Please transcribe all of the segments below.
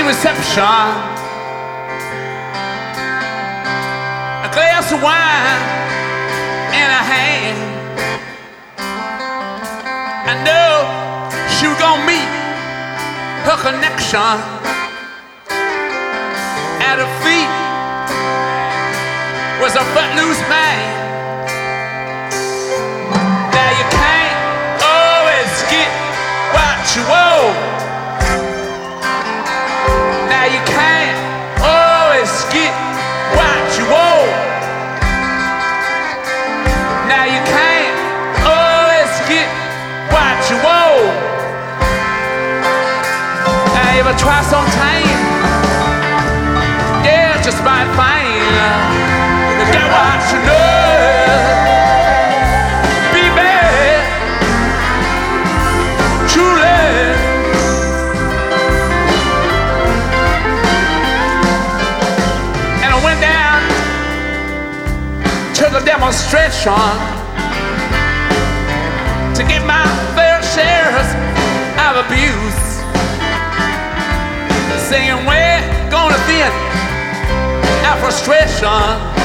the reception, a glass of wine in her hand. I know she was gonna meet her connection. At her feet was a footloose man. Now you can't always get what you want. Now you can't always get what you want. Now you can't always get what you want. Now you ever try sometime? Yeah, just might find to get what you know. Be bad, truly. And I went down to the demonstration to get my fair share of abuse, singing we're gonna thin our frustration,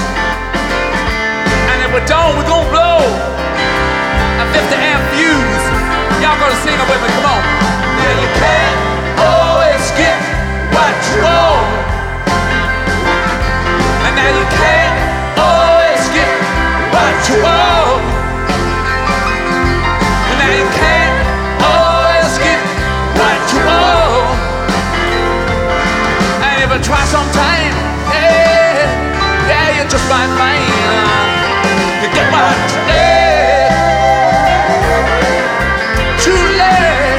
and if we don't, we're gonna blow a 50 amp fuse. Y'all gonna sing it with me, come on. Yeah, you can't always get what you want, and now you can't always get what you want, and now you can't always get what you want. And if I try sometime, yeah, you just might find you get what you need. Too late.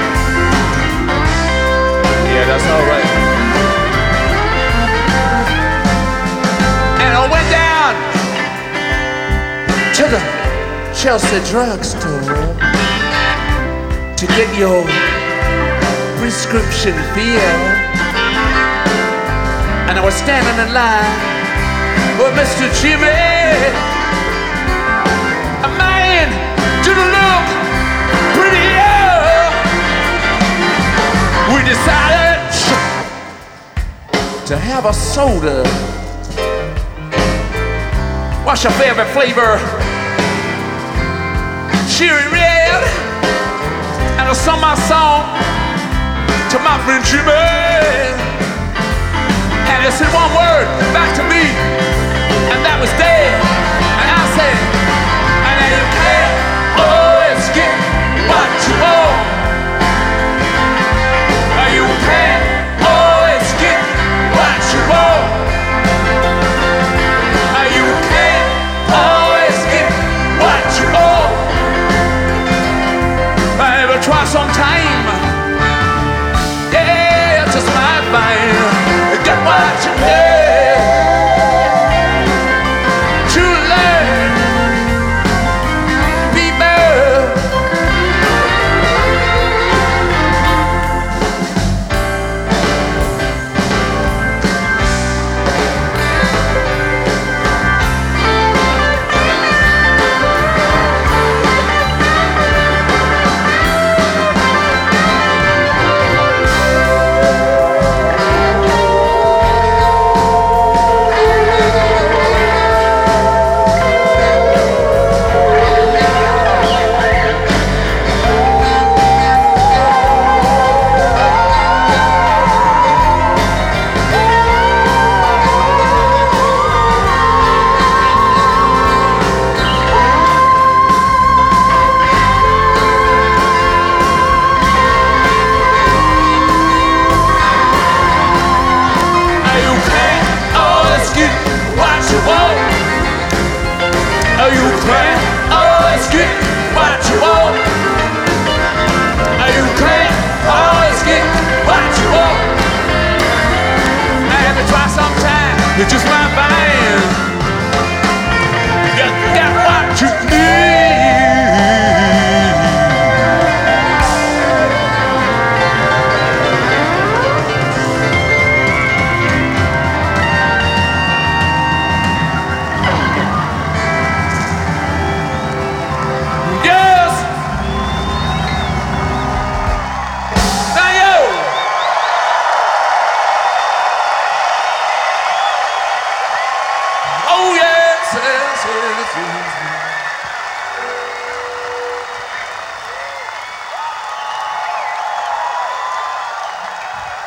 Yeah, that's all right. And I went down to the Chelsea drugstore to get your prescription filled. And I was standing in line with Mr. Jimmy, a man didn't look pretty young. We decided to have a soda. What's your favorite flavor? Cherry red. And I sung my song to my friend Jimmy. And he said one word back to me, and that was dead. And I said, and now you can't always get what you want. Or you can't always get what you want. Or you can't always get what you want. I ever try sometime, yeah, just might find get what you need. True says everything's